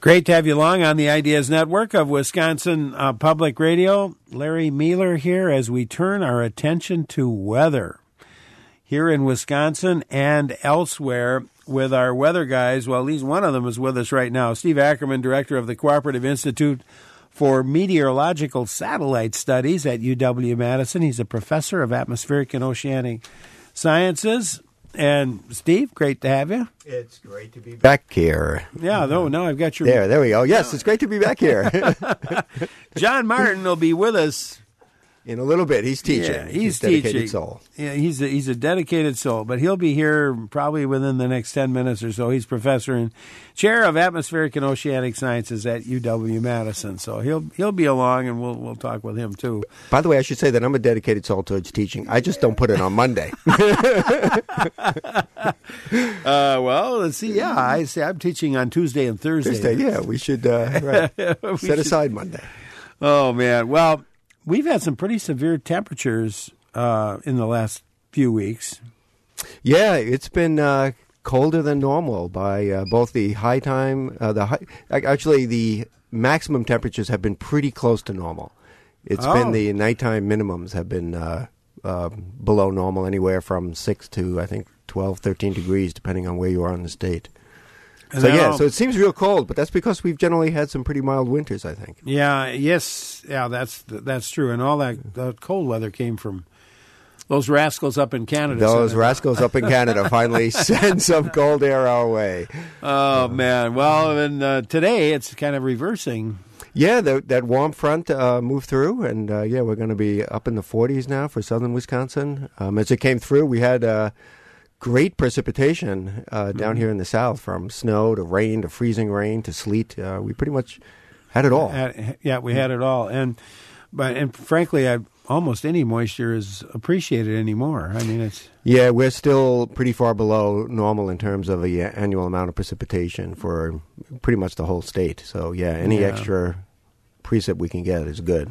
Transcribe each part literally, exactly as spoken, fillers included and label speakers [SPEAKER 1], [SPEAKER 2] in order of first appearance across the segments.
[SPEAKER 1] Great to have you along on the Ideas Network of Wisconsin uh, Public Radio. Larry Mueller here as we turn our attention to weather here in Wisconsin and elsewhere with our weather guys. Well, at least one of them is with us right now. Steve Ackerman, director of the Cooperative Institute for Meteorological Satellite Studies at U W-Madison. He's a professor of atmospheric and oceanic sciences. And, Steve, great to have you.
[SPEAKER 2] It's great to be back here.
[SPEAKER 1] Yeah, no, now I've got your...
[SPEAKER 2] There, there we go. Yes, it's great to be back here.
[SPEAKER 1] John Martin will be with us
[SPEAKER 2] in a little bit. He's teaching.
[SPEAKER 1] Yeah, he's,
[SPEAKER 2] he's a dedicated
[SPEAKER 1] teaching.
[SPEAKER 2] soul.
[SPEAKER 1] Yeah, he's a, he's a dedicated soul, but he'll be here probably within the next ten minutes or so. He's professor and chair of atmospheric and oceanic sciences at U W-Madison, so he'll he'll be along, and we'll we'll talk with him too.
[SPEAKER 2] By the way, I should say that I'm a dedicated soul towards teaching. I just don't put it on Monday.
[SPEAKER 1] uh, well, let's see. Yeah, I say I'm teaching on Tuesday and Thursday.
[SPEAKER 2] Thursday, yeah, we should uh, right. we set should. aside Monday.
[SPEAKER 1] Oh man, well. We've had some pretty severe temperatures uh, in the last few weeks.
[SPEAKER 2] Yeah, it's been uh, colder than normal by uh, both the high time, uh, the high, actually the maximum temperatures have been pretty close to normal. It's
[SPEAKER 1] oh.
[SPEAKER 2] been the nighttime minimums have been uh, uh, below normal, anywhere from six to I think twelve, thirteen degrees, depending on where you are in the state. So, yeah, so it seems real cold, but that's because we've generally had some pretty mild winters, I think.
[SPEAKER 1] Yeah, yes, yeah, that's that's true. And all that, that cold weather came from those rascals up in Canada.
[SPEAKER 2] Those rascals up in Canada finally send some cold air our way.
[SPEAKER 1] Oh, man. Well, and uh, today it's kind of reversing.
[SPEAKER 2] Yeah, the, that warm front uh, moved through, and, uh, yeah, we're going to be up in the forties now for southern Wisconsin. Um, as it came through, we had... Uh, Great precipitation uh, down mm-hmm. here in the south, from snow to rain to freezing rain to sleet. Uh, we pretty much had it all.
[SPEAKER 1] Had, yeah, we had it all, and but and frankly, I, almost any moisture is appreciated anymore. I mean, it's
[SPEAKER 2] yeah, we're still pretty far below normal in terms of the annual amount of precipitation for pretty much the whole state. So yeah, any yeah. extra precip we can get is good.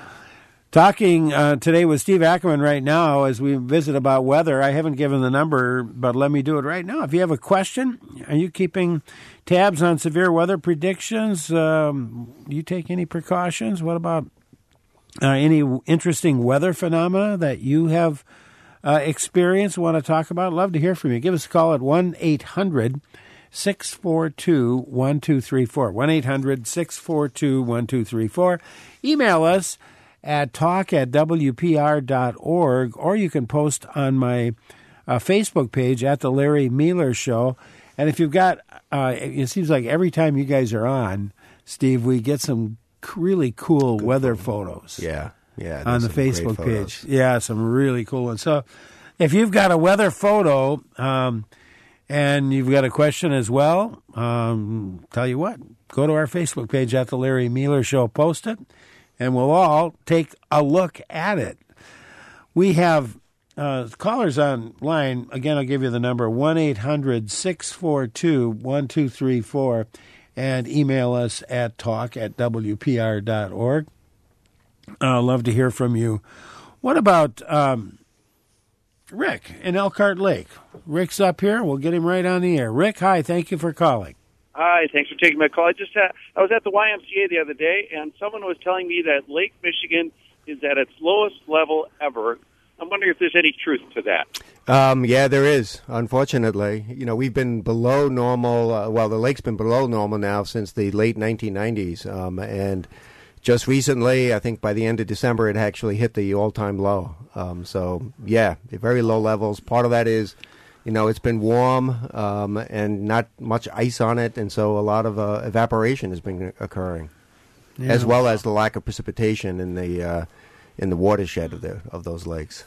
[SPEAKER 1] Talking uh, today with Steve Ackerman right now as we visit about weather. I haven't given the number, but let me do it right now. If you have a question, are you keeping tabs on severe weather predictions? Um, do you take any precautions? What about uh, any interesting weather phenomena that you have uh, experienced, want to talk about? Love to hear from you. Give us a call at one eight hundred six four two one two three four. one eight hundred six four two one two three four. Email us at talk at w p r dot org, or you can post on my uh, Facebook page at The Larry Mueller Show. And if you've got, uh, it seems like every time you guys are on, Steve, we get some really cool Good weather photos.
[SPEAKER 2] Yeah, yeah.
[SPEAKER 1] On the Facebook page. Yeah, some really cool ones. So if you've got a weather photo um, and you've got a question as well, um, tell you what, go to our Facebook page at The Larry Mueller Show, post it, and we'll all take a look at it. We have uh, callers on line. Again, I'll give you the number, one eight hundred six four two one two three four, and email us at talk at w p r dot org. I'd love to hear from you. What about um, Rick in Elkhart Lake? Rick's up here. We'll get him right on the air. Rick, hi. Thank you for calling.
[SPEAKER 3] Hi, thanks for taking my call. I just had, I was at the Y M C A the other day, and someone was telling me that Lake Michigan is at its lowest level ever. I'm wondering if there's any truth to that.
[SPEAKER 2] Um, yeah, there is, unfortunately. You know, we've been below normal. Uh, well, the lake's been below normal now since the late nineteen nineties. Um, and just recently, I think by the end of December, it actually hit the all-time low. Um, so, yeah, very low levels. Part of that is, you know, it's been warm um, and not much ice on it, and so a lot of uh, evaporation has been occurring, yeah. as well as the lack of precipitation in the uh, in the watershed of the of those lakes.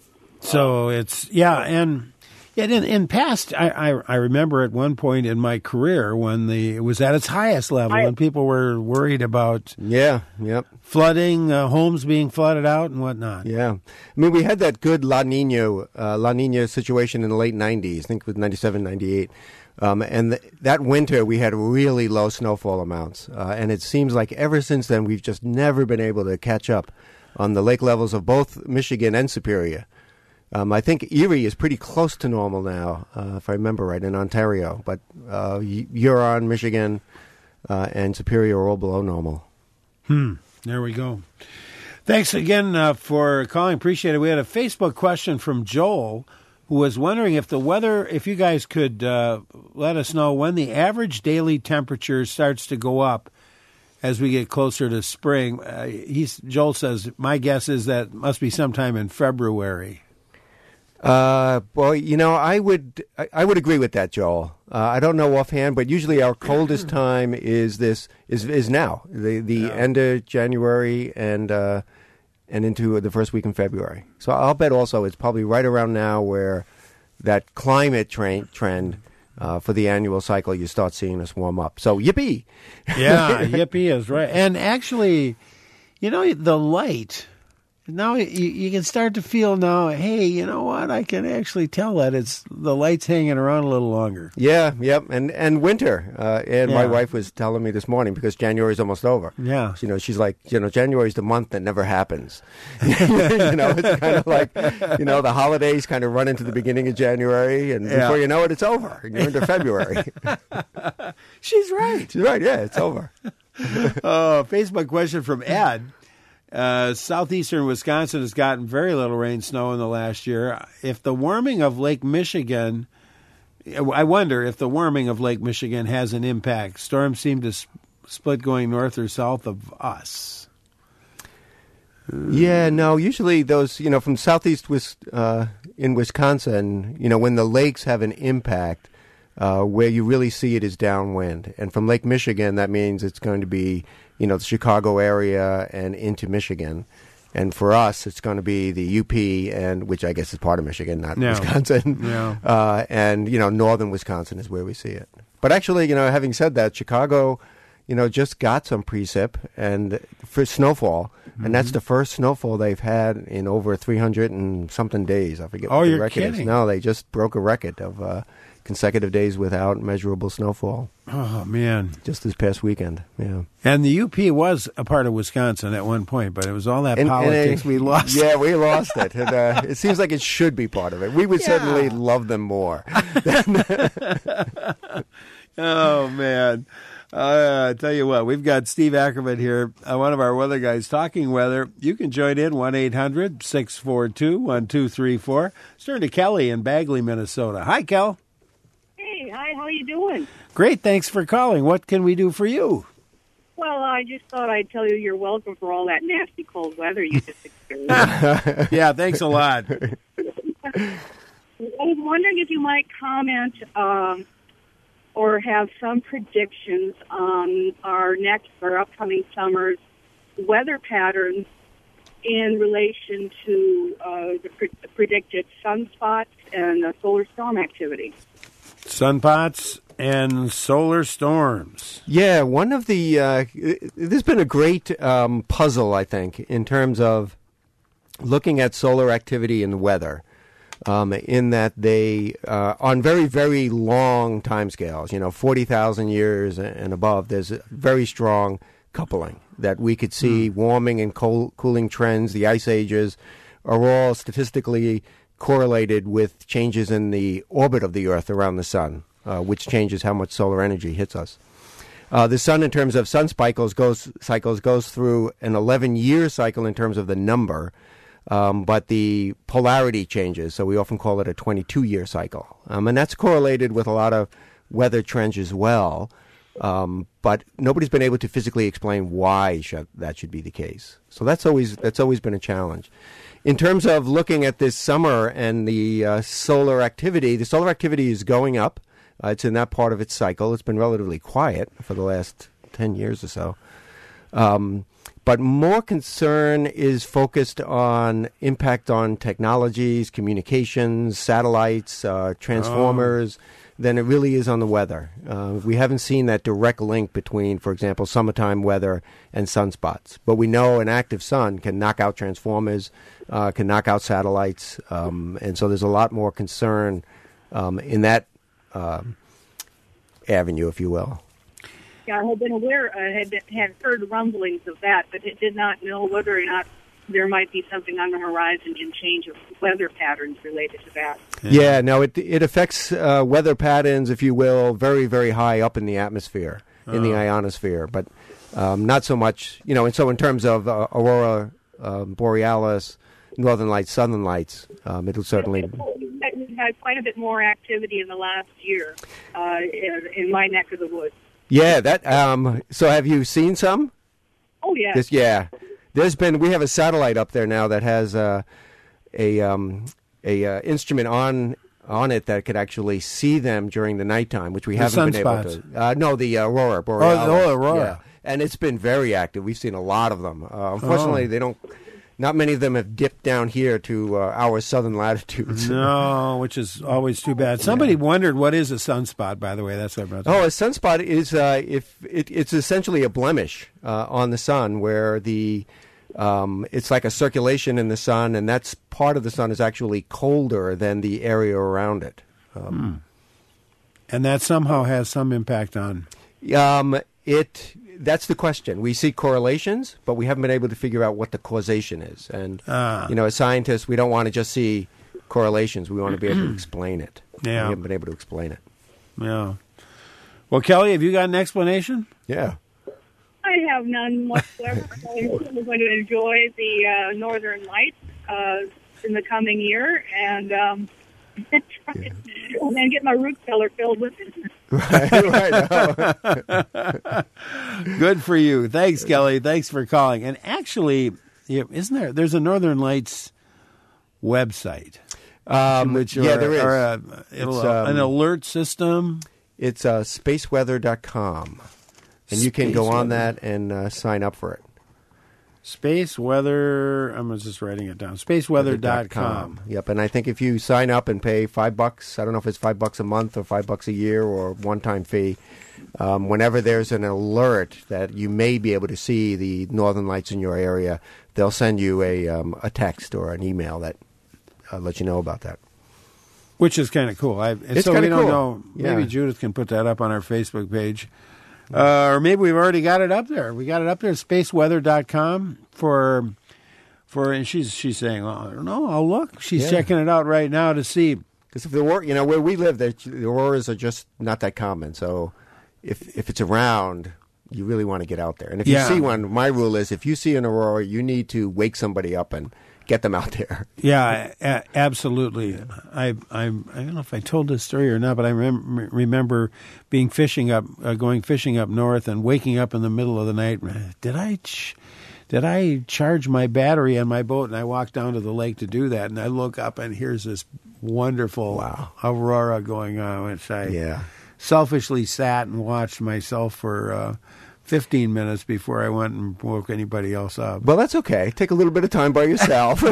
[SPEAKER 1] So it's yeah, and in in past, I, I I remember at one point in my career when the it was at its highest level, I, and people were worried about
[SPEAKER 2] yeah, yep,
[SPEAKER 1] flooding, uh, homes being flooded out and whatnot.
[SPEAKER 2] Yeah, I mean we had that good La Nina uh, La Nina situation in the late nineties. I think it was ninety-seven, ninety-eight. Um, and th- that winter we had really low snowfall amounts, uh, and it seems like ever since then we've just never been able to catch up on the lake levels of both Michigan and Superior. Um, I think Erie is pretty close to normal now, uh, if I remember right, in Ontario. But uh, Huron, Michigan, uh, and Superior are all below normal.
[SPEAKER 1] Hmm. There we go. Thanks again uh, for calling. Appreciate it. We had a Facebook question from Joel, who was wondering if the weather, if you guys could uh, let us know when the average daily temperature starts to go up as we get closer to spring. Uh, he's Joel says, my guess is that must be sometime in February.
[SPEAKER 2] Uh, well, you know, I would I, I would agree with that, Joel. Uh, I don't know offhand, but usually our coldest time is this is is now the the yeah. end of January and uh, and into the first week in February. So I'll bet also it's probably right around now where that climate tra- trend uh, for the annual cycle you start seeing us warm up. So yippee!
[SPEAKER 1] Yeah, yippee is right. And actually, you know, the light. Now you, you can start to feel now, hey, you know what? I can actually tell that it's the light's hanging around a little longer.
[SPEAKER 2] Yeah, yep. And and winter. Uh, and
[SPEAKER 1] yeah.
[SPEAKER 2] my wife was telling me this morning because January's almost over.
[SPEAKER 1] Yeah.
[SPEAKER 2] You know, she's like, you know, January's the month that never happens. you know, it's kind of like, you know, the holidays kind of run into the beginning of January, and yeah. before you know it, it's over. And you're into February.
[SPEAKER 1] She's right.
[SPEAKER 2] She's right. Yeah, it's over.
[SPEAKER 1] Oh, Facebook question from Ed. Uh, southeastern Wisconsin has gotten very little rain, snow in the last year. If the warming of Lake Michigan, I wonder if the warming of Lake Michigan has an impact. Storms seem to sp- split going north or south of us.
[SPEAKER 2] Yeah, no, usually those, you know, from southeast Wis- uh, in Wisconsin, you know, when the lakes have an impact, uh, where you really see it is downwind. And from Lake Michigan, that means it's going to be, you know, the Chicago area and into Michigan. And for us, it's going to be the U P, and which I guess is part of Michigan, not
[SPEAKER 1] no.
[SPEAKER 2] Wisconsin.
[SPEAKER 1] No.
[SPEAKER 2] Uh, and, you know, northern Wisconsin is where we see it. But actually, you know, having said that, Chicago, you know, just got some precip and for snowfall. Mm-hmm. And that's the first snowfall they've had in over three hundred and something days. I forget
[SPEAKER 1] oh,
[SPEAKER 2] what the
[SPEAKER 1] you're
[SPEAKER 2] record
[SPEAKER 1] kidding.
[SPEAKER 2] is. No, they just broke a record of uh, consecutive days without measurable snowfall.
[SPEAKER 1] Oh, man.
[SPEAKER 2] Just this past weekend, yeah.
[SPEAKER 1] And the U P was a part of Wisconsin at one point, but it was all that
[SPEAKER 2] and,
[SPEAKER 1] politics.
[SPEAKER 2] and it,
[SPEAKER 1] we lost
[SPEAKER 2] Yeah, we lost it. And, uh, it seems like it should be part of it. We would
[SPEAKER 1] yeah.
[SPEAKER 2] certainly love them more.
[SPEAKER 1] Oh, man. Uh, I tell you what, we've got Steve Ackerman here, uh, one of our weather guys, talking weather. You can join in, one eight hundred six four two one two three four. Let's turn to Kelly in Bagley, Minnesota. Hi, Kel.
[SPEAKER 4] Hey, hi, how you doing?
[SPEAKER 1] Great, thanks for calling. What can we do for you?
[SPEAKER 4] Well, I just thought I'd tell you you're welcome for all that nasty cold weather you just experienced.
[SPEAKER 1] Yeah, thanks a lot.
[SPEAKER 4] I was wondering if you might comment um, or have some predictions on our next or upcoming summer's weather patterns in relation to uh, the pre- predicted sunspots and uh, solar storm activity.
[SPEAKER 1] Sunpots and solar storms.
[SPEAKER 2] Yeah, one of the, uh, there's been a great um, puzzle, I think, in terms of looking at solar activity and weather. Um, in that they, uh, on very, very long timescales, you know, forty thousand years and above, there's a very strong coupling that we could see. Mm. Warming and cold, cooling trends, the ice ages, are all statistically correlated with changes in the orbit of the Earth around the sun, uh, which changes how much solar energy hits us. Uh, the sun, in terms of sun cycles, goes, cycles, goes through an eleven-year cycle in terms of the number. Um, but the polarity changes, so we often call it a twenty-two-year cycle. Um, and that's correlated with a lot of weather trends as well. Um, but nobody's been able to physically explain why should, that should be the case. So that's always that's always been a challenge. In terms of looking at this summer and the uh, solar activity, the solar activity is going up. Uh, it's in that part of its cycle. It's been relatively quiet for the last ten years or so. Um But more concern is focused on impact on technologies, communications, satellites, uh, transformers, oh. than it really is on the weather. Uh, we haven't seen that direct link between, for example, summertime weather and sunspots. But we know an active sun can knock out transformers, uh, can knock out satellites, um, and so there's a lot more concern um, in that uh, avenue, if you will.
[SPEAKER 4] Yeah, I had been aware, I had, been, had heard rumblings of that, but it did not know whether or not there might be something on the horizon in change of weather patterns related to that.
[SPEAKER 2] Yeah, yeah no, it it affects uh, weather patterns, if you will, very, very high up in the atmosphere. in the ionosphere, but um, not so much, you know. And so in terms of uh, aurora uh, borealis, northern lights, southern lights, um, it'll certainly...
[SPEAKER 4] We've had quite a bit more activity in the last year uh, in, in my neck of the woods.
[SPEAKER 2] Yeah, that. Um, so have you seen some?
[SPEAKER 4] Oh, yeah.
[SPEAKER 2] This, yeah. There's been, we have a satellite up there now that has uh, a um, a uh, instrument on on it that could actually see them during the nighttime, which we
[SPEAKER 1] The
[SPEAKER 2] haven't been
[SPEAKER 1] sunspots.
[SPEAKER 2] able to. Uh, no, the uh, aurora borealis.
[SPEAKER 1] Oh, the aurora.
[SPEAKER 2] Yeah. And it's been very active. We've seen a lot of them. Uh, unfortunately,
[SPEAKER 1] Oh.
[SPEAKER 2] they don't. Not many of them have dipped down here to uh, our southern latitudes.
[SPEAKER 1] No, which is always too bad. Somebody wondered what is a sunspot, by the way. That's what I'm about to
[SPEAKER 2] Oh, a sunspot is uh, if it, it's essentially a blemish uh, on the sun, where the um, it's like a circulation in the sun, and that's part of the sun is actually colder than the area around it. Um,
[SPEAKER 1] And that somehow has some impact on...
[SPEAKER 2] um, it that's the question. We see correlations, but we haven't been able to figure out what the causation is. And
[SPEAKER 1] Ah.
[SPEAKER 2] you know, as scientists, we don't want to just see correlations. We want to be able to explain it.
[SPEAKER 1] Yeah.
[SPEAKER 2] We haven't been able to explain it.
[SPEAKER 1] Yeah. Well, Kelly, have you got an explanation?
[SPEAKER 2] Yeah.
[SPEAKER 4] I have none whatsoever. I'm going to enjoy the uh, Northern Lights uh, in the coming year, and um, and then get my root cellar filled with it.
[SPEAKER 2] Right, right.
[SPEAKER 1] Good for you. Thanks, Kelly. Thanks for calling. And actually, yeah, isn't there? There's a Northern Lights website.
[SPEAKER 2] Um,
[SPEAKER 1] which
[SPEAKER 2] yeah,
[SPEAKER 1] are-
[SPEAKER 2] there is.
[SPEAKER 1] are a- it'll-
[SPEAKER 2] It's, um,
[SPEAKER 1] an alert system.
[SPEAKER 2] It's uh, space weather dot com, and you can go on
[SPEAKER 1] Spaceweather.
[SPEAKER 2] that and uh, sign up for it.
[SPEAKER 1] Space Weather. I'm just writing it down. space weather dot com.
[SPEAKER 2] Yep, and I think if you sign up and pay five bucks, I don't know if it's five bucks a month or five bucks a year or one-time fee, um, whenever there's an alert that you may be able to see the northern lights in your area, they'll send you a um, a text or an email that uh, lets you know about that.
[SPEAKER 1] Which is kind of cool. I,
[SPEAKER 2] It's
[SPEAKER 1] so we
[SPEAKER 2] kinda
[SPEAKER 1] don't
[SPEAKER 2] cool.
[SPEAKER 1] know. Maybe
[SPEAKER 2] Yeah.
[SPEAKER 1] Judith can put that up on our Facebook page. Uh, or maybe we've already got it up there. We got it up there, space weather dot com for for and she's she's saying, oh, I don't know, I'll look. She's
[SPEAKER 2] Yeah.
[SPEAKER 1] checking it out right now to see.
[SPEAKER 2] Because if the aurora, you know, where we live, the, the auroras are just not that common. So if if it's around, you really want to get out there. And if
[SPEAKER 1] Yeah.
[SPEAKER 2] you see one, my rule is if you see an aurora, you need to wake somebody up and get them out there.
[SPEAKER 1] Yeah, a- absolutely. I, I I don't know if I told this story or not, but I rem- remember being fishing up, uh, going fishing up north, and waking up in the middle of the night. Did I, ch- did I charge my battery on my boat? And I walked down to the lake to do that, and I look up, and here's this wonderful
[SPEAKER 2] Wow.
[SPEAKER 1] aurora going on, which I
[SPEAKER 2] Yeah.
[SPEAKER 1] selfishly sat and watched myself for uh, fifteen minutes before I went and woke anybody else up.
[SPEAKER 2] Well, that's okay. Take a little bit of time by yourself.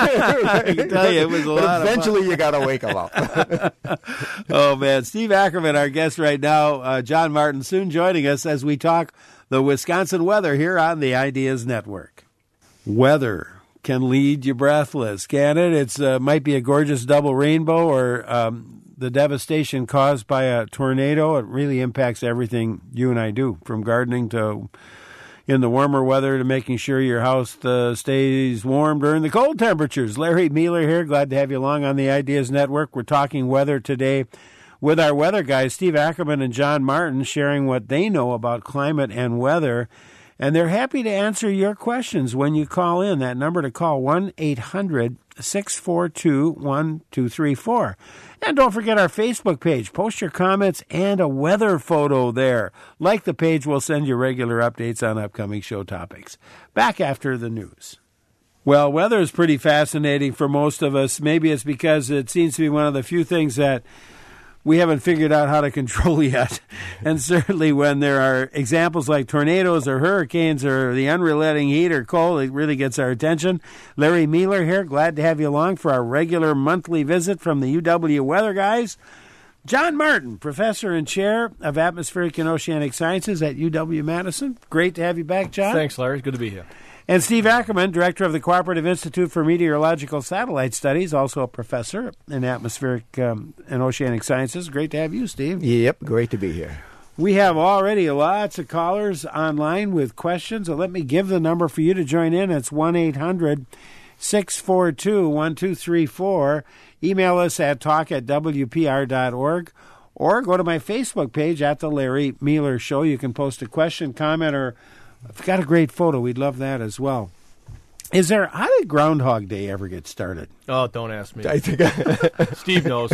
[SPEAKER 2] I
[SPEAKER 1] can tell you, it was a
[SPEAKER 2] but
[SPEAKER 1] lot of
[SPEAKER 2] eventually
[SPEAKER 1] fun.
[SPEAKER 2] you got to wake them up.
[SPEAKER 1] Oh, man. Steve Ackerman, our guest right now. Uh, John Martin soon joining us as we talk the Wisconsin weather here on the Ideas Network. Weather can lead you breathless, can it? It's uh, might be a gorgeous double rainbow or um, the devastation caused by a tornado. It really impacts everything you and I do, from gardening to in the warmer weather to making sure your house uh, stays warm during the cold temperatures. Larry Mueller here. Glad to have you along on the Ideas Network. We're talking weather today with our weather guys, Steve Ackerman and John Martin, sharing what they know about climate and weather. And they're happy to answer your questions when you call in. That number to call, one eight hundred six four two one two three four. And don't forget our Facebook page. Post your comments and a weather photo there. Like the page, we'll send you regular updates on upcoming show topics. Back after the news. Well, weather is pretty fascinating for most of us. Maybe it's because it seems to be one of the few things that we haven't figured out how to control yet. And certainly when there are examples like tornadoes or hurricanes or the unrelenting heat or cold, it really gets our attention. Larry Mueller here. Glad to have you along for our regular monthly visit from the U W Weather Guys. John Martin, professor and chair of atmospheric and oceanic sciences at U W-Madison. Great to have you back, John.
[SPEAKER 5] Thanks, Larry. Good to be here.
[SPEAKER 1] And Steve Ackerman, director of the Cooperative Institute for Meteorological Satellite Studies, also a professor in atmospheric um, and oceanic sciences. Great to have you, Steve.
[SPEAKER 2] Yep, great to be here.
[SPEAKER 1] We have already lots of callers online with questions, so let me give the number for you to join in. It's one eight hundred six four two one two three four. Email us at talk at w p r dot org. or go to my Facebook page at The Larry Mealer Show. You can post a question, comment, or if you've got a great photo, we'd love that as well. Is there, how did Groundhog Day ever get started?
[SPEAKER 5] Oh, don't ask me.
[SPEAKER 2] I think
[SPEAKER 5] Steve knows.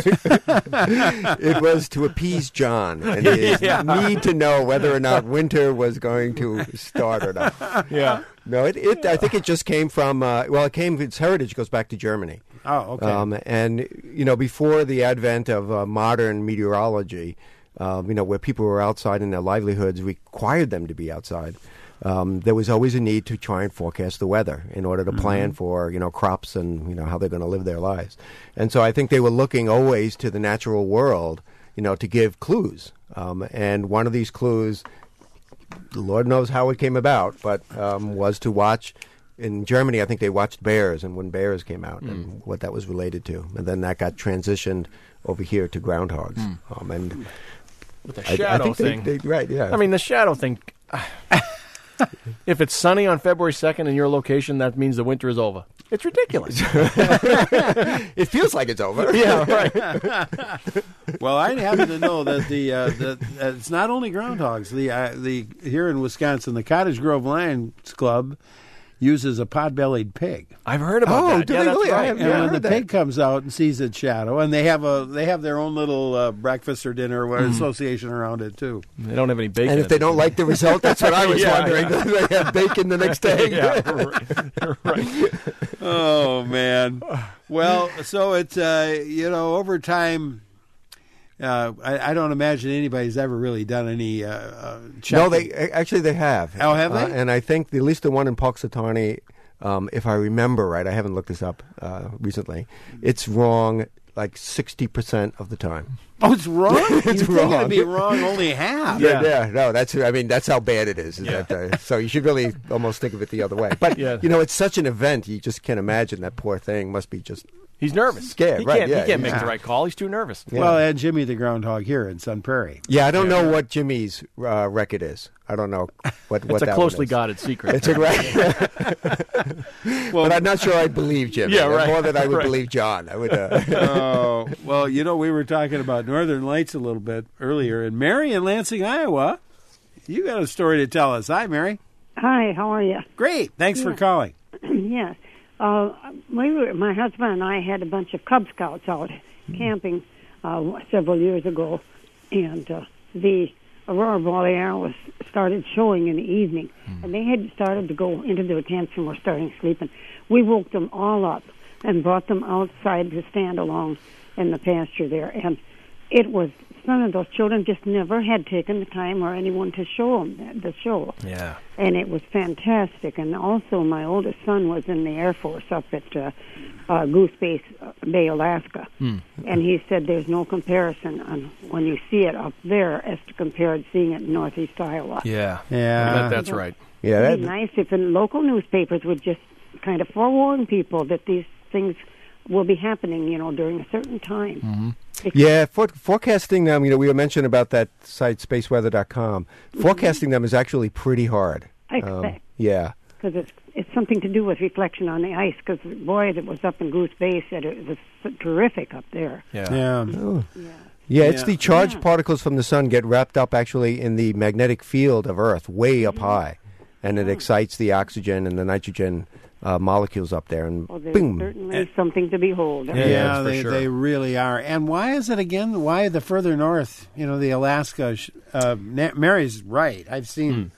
[SPEAKER 2] it was to appease John and his
[SPEAKER 5] Yeah.
[SPEAKER 2] need to know whether or not winter was going to start or not.
[SPEAKER 5] Yeah.
[SPEAKER 2] No, it, it I think it just came from, uh, well, it came, its heritage goes back to Germany.
[SPEAKER 1] Oh, okay.
[SPEAKER 2] Um, and, you know, before the advent of uh, modern meteorology, um, you know, where people were outside and their livelihoods required them to be outside, um, there was always a need to try and forecast the weather in order to plan mm-hmm. for, you know, crops and, you know, how they're going to live their lives. And so I think they were looking always to the natural world, you know, to give clues. Um, and one of these clues, the Lord knows how it came about, but um, was to watch. In Germany, I think they watched bears, and when bears came out, mm. and what that was related to, and then that got transitioned over here to groundhogs. Mm. Um, and
[SPEAKER 5] with the shadow
[SPEAKER 2] I, I think
[SPEAKER 5] thing,
[SPEAKER 2] they, they, right? Yeah.
[SPEAKER 5] I mean, the shadow thing. If it's sunny on February second in your location, that means the winter is over. It's ridiculous.
[SPEAKER 2] It feels like it's over.
[SPEAKER 5] Yeah, right.
[SPEAKER 1] Well, I happen to know that the, uh, the uh, it's not only groundhogs. The uh, the here in Wisconsin, the Cottage Grove Lions Club uses a pot-bellied pig.
[SPEAKER 5] I've heard about
[SPEAKER 2] oh,
[SPEAKER 5] that.
[SPEAKER 2] do
[SPEAKER 5] Yeah,
[SPEAKER 2] they
[SPEAKER 5] that's
[SPEAKER 2] really?
[SPEAKER 5] right.
[SPEAKER 2] I have
[SPEAKER 1] And
[SPEAKER 2] never
[SPEAKER 1] when
[SPEAKER 2] heard
[SPEAKER 1] the
[SPEAKER 2] that.
[SPEAKER 1] pig comes out and sees its shadow, and they have a they have their own little uh, breakfast or dinner or
[SPEAKER 5] Mm.
[SPEAKER 1] association around it too.
[SPEAKER 5] They don't have any bacon.
[SPEAKER 2] And if they don't like the result, that's what I was
[SPEAKER 5] Yeah,
[SPEAKER 2] wondering.
[SPEAKER 5] yeah.
[SPEAKER 2] Do they have bacon the next day?
[SPEAKER 5] Yeah, right. right.
[SPEAKER 1] Oh man. Well, so it's uh, you know over time. Uh, I, I don't imagine anybody's ever really done any uh, uh, checking.
[SPEAKER 2] No, they actually they have.
[SPEAKER 1] Oh, have
[SPEAKER 2] Uh,
[SPEAKER 1] they?
[SPEAKER 2] and I think the, at least the one in Punxsutawney, um, if I remember right, I haven't looked this up uh, recently. It's wrong like sixty percent of the time.
[SPEAKER 1] Oh, it's wrong.
[SPEAKER 2] It's
[SPEAKER 1] you think
[SPEAKER 2] wrong.
[SPEAKER 1] it'd be wrong only half?
[SPEAKER 5] Yeah.
[SPEAKER 2] yeah, no, that's I mean that's how bad it is. is
[SPEAKER 5] Yeah.
[SPEAKER 2] that, uh, so you should really almost think of it the other way. But
[SPEAKER 5] Yeah.
[SPEAKER 2] you know, it's such an event, you just can't imagine that poor thing must be just.
[SPEAKER 5] He's nervous.
[SPEAKER 2] Scared,
[SPEAKER 5] he
[SPEAKER 2] right,
[SPEAKER 5] Can't,
[SPEAKER 2] yeah,
[SPEAKER 5] he can't
[SPEAKER 2] yeah.
[SPEAKER 5] make the right call. He's too nervous.
[SPEAKER 2] Yeah.
[SPEAKER 1] Well, and Jimmy the Groundhog here in Sun Prairie.
[SPEAKER 2] Yeah, I don't know what Jimmy's uh, record is. I don't know what what
[SPEAKER 5] It's a
[SPEAKER 2] that
[SPEAKER 5] closely
[SPEAKER 2] one is.
[SPEAKER 5] guarded secret.
[SPEAKER 2] It's a right. But I'm not sure I'd believe Jimmy.
[SPEAKER 5] Yeah, right.
[SPEAKER 2] More than I would
[SPEAKER 5] Right.
[SPEAKER 2] believe John. I would. Uh,
[SPEAKER 1] Oh, well, you know, we were talking about Northern Lights a little bit earlier. And Mary in Lansing, Iowa, you got a story to tell us. Hi, Mary.
[SPEAKER 6] Hi, how are you?
[SPEAKER 1] Great. Thanks for
[SPEAKER 6] Yeah.
[SPEAKER 1] calling.
[SPEAKER 6] Yes. Uh, we were, my husband and I had a bunch of Cub Scouts out camping uh, several years ago, and uh, the aurora borealis started showing in the evening, and they had started to go into their tents and were starting sleeping. We woke them all up and brought them outside to stand along in the pasture there, and it was some of those children just never had taken the time or anyone to show them the show.
[SPEAKER 5] Yeah.
[SPEAKER 6] And it was fantastic. And also, my oldest son was in the Air Force up at uh, uh, Goose Base, uh, Bay, Alaska.
[SPEAKER 5] Mm.
[SPEAKER 6] And he said there's no comparison on when you see it up there as to compare to seeing it in Northeast Iowa.
[SPEAKER 5] Yeah.
[SPEAKER 1] Yeah.
[SPEAKER 5] That, that's right.
[SPEAKER 2] yeah,
[SPEAKER 6] It'd be
[SPEAKER 2] that,
[SPEAKER 6] nice if the local newspapers would just kind of forewarn people that these things will be happening, you know, during a certain time.
[SPEAKER 5] Mm-hmm.
[SPEAKER 2] yeah. For, forecasting them, you know, we were mentioned about that site space weather dot com. Forecasting them is actually pretty hard.
[SPEAKER 6] I expect.
[SPEAKER 2] Yeah.
[SPEAKER 6] Because it's it's something to do with reflection on the ice. Because boy, that was up in Goose Bay said it was terrific up there.
[SPEAKER 5] Yeah.
[SPEAKER 1] Yeah.
[SPEAKER 2] Oh.
[SPEAKER 6] Yeah.
[SPEAKER 2] Yeah, it's
[SPEAKER 1] Yeah.
[SPEAKER 2] the charged
[SPEAKER 6] Yeah.
[SPEAKER 2] particles from the sun get wrapped up actually in the magnetic field of Earth, way up high, and it excites the oxygen and the nitrogen uh, molecules up there, and
[SPEAKER 6] Well, there's
[SPEAKER 2] boom.
[SPEAKER 6] certainly something to behold.
[SPEAKER 5] Yeah,
[SPEAKER 1] Yeah,
[SPEAKER 5] that's for
[SPEAKER 1] they,
[SPEAKER 5] sure.
[SPEAKER 1] they really are. And why is it again? Why the further north? You know, the Alaska. sh- Uh, Na- Mary's right. I've seen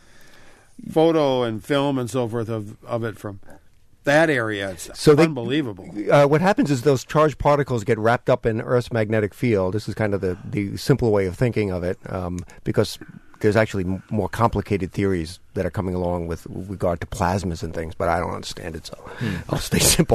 [SPEAKER 1] photo and film and so forth of, of it from that area. It's
[SPEAKER 2] So they-
[SPEAKER 1] unbelievable.
[SPEAKER 2] Uh, what happens is those charged particles get wrapped up in Earth's magnetic field. This is kind of the, the simple way of thinking of it, um, because there's actually m- more complicated theories that are coming along with regard to plasmas and things, but I don't understand it, so I'll stay simple.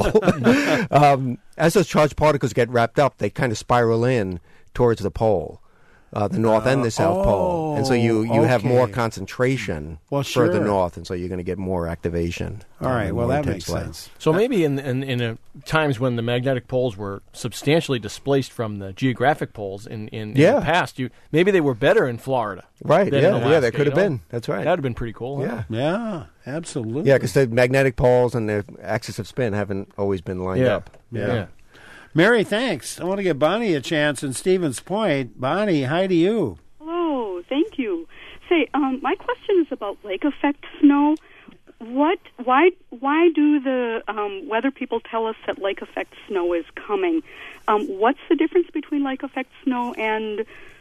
[SPEAKER 2] um, as those charged particles get wrapped up, they kind of spiral in towards the pole. Uh, the north and the south pole, and so you, you have more
[SPEAKER 1] okay.
[SPEAKER 2] concentration
[SPEAKER 1] Well,
[SPEAKER 2] further
[SPEAKER 1] sure.
[SPEAKER 2] north, and so you're going to get more activation.
[SPEAKER 1] All
[SPEAKER 2] um,
[SPEAKER 1] right.
[SPEAKER 2] and
[SPEAKER 1] Well,
[SPEAKER 2] more
[SPEAKER 1] that
[SPEAKER 2] intense
[SPEAKER 1] makes
[SPEAKER 2] light.
[SPEAKER 1] sense.
[SPEAKER 5] So maybe in in, in a, times when the magnetic poles were substantially displaced from the geographic poles in, in, in
[SPEAKER 2] Yeah.
[SPEAKER 5] the past, you maybe they were better in Florida.
[SPEAKER 2] Right?
[SPEAKER 5] than
[SPEAKER 2] Yeah,
[SPEAKER 5] in
[SPEAKER 2] yeah,
[SPEAKER 5] Alaska,
[SPEAKER 2] that could
[SPEAKER 5] you
[SPEAKER 2] have
[SPEAKER 5] know?
[SPEAKER 2] been. That's right.
[SPEAKER 5] That would have been pretty cool. huh?
[SPEAKER 2] yeah.
[SPEAKER 1] Yeah, absolutely.
[SPEAKER 2] Yeah, because the magnetic poles and the axis of spin haven't always been lined
[SPEAKER 5] Yeah.
[SPEAKER 2] up.
[SPEAKER 1] Yeah.
[SPEAKER 5] Yeah.
[SPEAKER 1] Mary, thanks. I want to give Bonnie a chance in Stevens Point. Bonnie, hi to you.
[SPEAKER 7] Hello, thank you. Say, um, my question is about lake effect snow. What? Why? Why do the um, weather people tell us that lake effect snow is coming? Um, what's the difference between lake effect snow and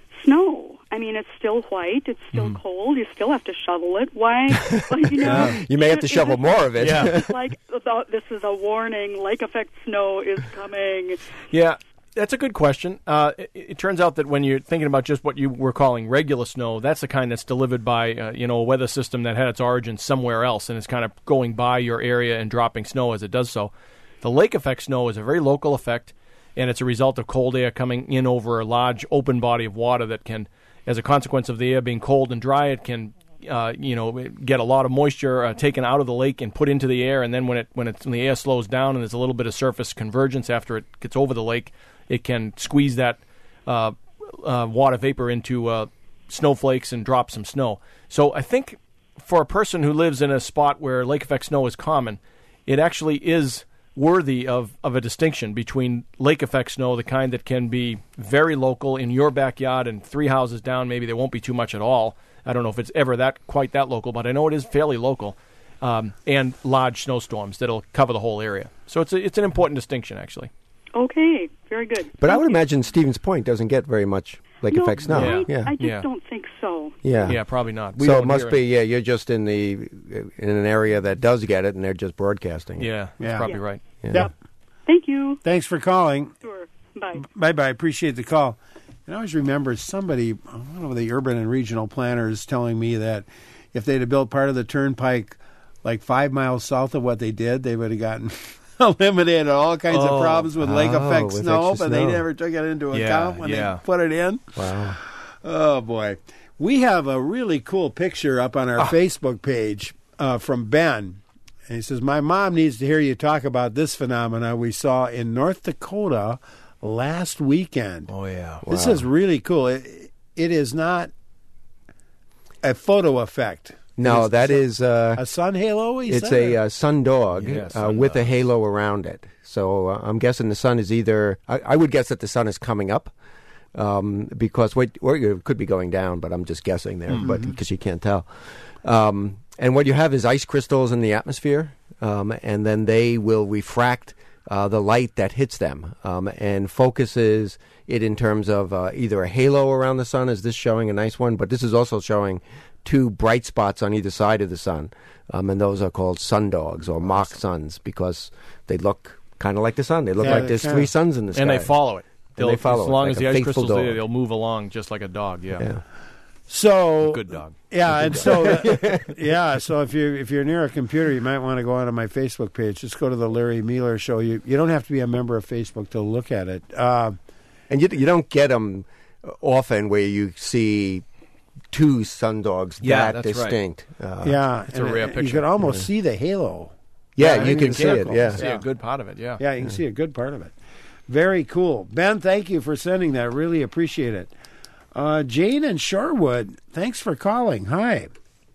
[SPEAKER 7] snow? I mean, it's still white. It's still mm. cold. You still have to shovel it. Why? Like, you know,
[SPEAKER 2] yeah. You may have to shovel
[SPEAKER 7] it,
[SPEAKER 2] more of it.
[SPEAKER 5] Yeah.
[SPEAKER 7] It's like this is a warning. Lake effect snow is coming.
[SPEAKER 5] Yeah. That's a good question. Uh, it, it turns out that when you're thinking about just what you were calling regular snow, that's the kind that's delivered by uh, you know a weather system that had its origin somewhere else and is kind of going by your area and dropping snow as it does so. The lake effect snow is a very local effect, and it's a result of cold air coming in over a large open body of water that can, as a consequence of the air being cold and dry, it can uh, you know get a lot of moisture uh, taken out of the lake and put into the air, and then when it when, it, when the air slows down and there's a little bit of surface convergence after it gets over the lake, it can squeeze that uh, uh, water vapor into uh, snowflakes and drop some snow. So I think for a person who lives in a spot where lake effect snow is common, it actually is worthy of, of a distinction between lake effect snow, the kind that can be very local in your backyard and three houses down, maybe there won't be too much at all. I don't know if it's ever that quite that local, but I know it is fairly local, um, and large snowstorms that'll cover the whole area. So it's a, it's an important distinction, actually.
[SPEAKER 7] Okay, very good.
[SPEAKER 2] But
[SPEAKER 7] Thank
[SPEAKER 2] I would
[SPEAKER 7] you.
[SPEAKER 2] imagine Stevens Point doesn't get very much lake
[SPEAKER 7] no,
[SPEAKER 2] effect snow.
[SPEAKER 7] I,
[SPEAKER 2] Yeah,
[SPEAKER 7] I just
[SPEAKER 5] Yeah.
[SPEAKER 7] don't think so.
[SPEAKER 2] yeah,
[SPEAKER 5] Yeah, probably not. We
[SPEAKER 2] so
[SPEAKER 5] don't
[SPEAKER 2] it must
[SPEAKER 5] hear
[SPEAKER 2] be. Yeah, you're just in the in an area that does get it, and they're just broadcasting. it.
[SPEAKER 5] Yeah,
[SPEAKER 1] Yeah.
[SPEAKER 5] that's probably
[SPEAKER 7] Yeah.
[SPEAKER 5] right.
[SPEAKER 2] Yeah.
[SPEAKER 1] Yep.
[SPEAKER 7] Thank you.
[SPEAKER 1] Thanks for calling.
[SPEAKER 7] Sure. Bye.
[SPEAKER 1] Bye-bye. Appreciate the call. And I always remember somebody, one of the urban and regional planners, telling me that if they'd have built part of the turnpike like five miles south of what they did, they would have gotten eliminated all kinds
[SPEAKER 5] Oh.
[SPEAKER 1] of problems with lake
[SPEAKER 2] Oh,
[SPEAKER 1] effect
[SPEAKER 2] with
[SPEAKER 1] snow,
[SPEAKER 2] extra
[SPEAKER 1] but they
[SPEAKER 2] snow.
[SPEAKER 1] never took it into
[SPEAKER 5] Yeah,
[SPEAKER 1] account when
[SPEAKER 5] yeah.
[SPEAKER 1] they put it in.
[SPEAKER 2] Wow.
[SPEAKER 1] Oh, boy. We have a really cool picture up on our Facebook page uh, from Ben. And he says, my mom needs to hear you talk about this phenomena we saw in North Dakota last weekend.
[SPEAKER 5] Oh, yeah.
[SPEAKER 1] This
[SPEAKER 2] Wow.
[SPEAKER 1] is really cool. It, it is not a photo effect.
[SPEAKER 2] No,
[SPEAKER 1] It's
[SPEAKER 2] that is uh,
[SPEAKER 1] a sun halo, he
[SPEAKER 2] it's
[SPEAKER 1] said,
[SPEAKER 2] a
[SPEAKER 1] or-
[SPEAKER 2] uh, sun dog
[SPEAKER 5] Yeah,
[SPEAKER 2] uh,
[SPEAKER 5] sun
[SPEAKER 2] with a
[SPEAKER 5] dogs.
[SPEAKER 2] halo around it. So uh, I'm guessing the sun is either. I, I would guess that the sun is coming up. Um, because what or it could be going down, but I'm just guessing there, but because you can't tell. Um, and what you have is ice crystals in the atmosphere, um, and then they will refract uh, the light that hits them, um, and focuses it in terms of uh, either a halo around the sun, as this showing a nice one, but this is also showing two bright spots on either side of the sun, um, and those are called sun dogs or mock suns because they look kind of like the sun. They look
[SPEAKER 1] Yeah,
[SPEAKER 2] like
[SPEAKER 1] they
[SPEAKER 2] there's
[SPEAKER 1] kinda-
[SPEAKER 2] three suns in the sky,
[SPEAKER 5] And they follow it.
[SPEAKER 2] And they follow
[SPEAKER 5] as
[SPEAKER 2] it
[SPEAKER 5] long
[SPEAKER 2] like
[SPEAKER 5] as
[SPEAKER 2] a
[SPEAKER 5] the ice
[SPEAKER 2] faithful
[SPEAKER 5] crystals are there,
[SPEAKER 2] dog.
[SPEAKER 5] they'll move along just like a dog. Yeah,
[SPEAKER 2] Yeah.
[SPEAKER 1] So
[SPEAKER 5] good dog.
[SPEAKER 1] Yeah, and so uh, yeah, so if you if you're near a computer, you might want to go onto my Facebook page. Just go to the Larry Mueller Show. You you don't have to be a member of Facebook to look at it. Uh,
[SPEAKER 2] And you you don't get them often where you see two sun dogs
[SPEAKER 5] Yeah,
[SPEAKER 2] that
[SPEAKER 5] that's right.
[SPEAKER 2] distinct. Uh,
[SPEAKER 1] yeah,
[SPEAKER 5] it's a
[SPEAKER 1] and
[SPEAKER 5] rare
[SPEAKER 1] You
[SPEAKER 5] picture.
[SPEAKER 1] can almost see the halo.
[SPEAKER 2] yeah,
[SPEAKER 1] Yeah,
[SPEAKER 2] you
[SPEAKER 1] in
[SPEAKER 2] can
[SPEAKER 1] the
[SPEAKER 2] see it.
[SPEAKER 1] circle.
[SPEAKER 2] Yeah.
[SPEAKER 5] See a good part of it. Yeah.
[SPEAKER 1] Yeah, you can see a good part of it. Very cool. Ben, thank you for sending that. Really appreciate it. Uh, Jane in Shorewood, thanks for calling. Hi.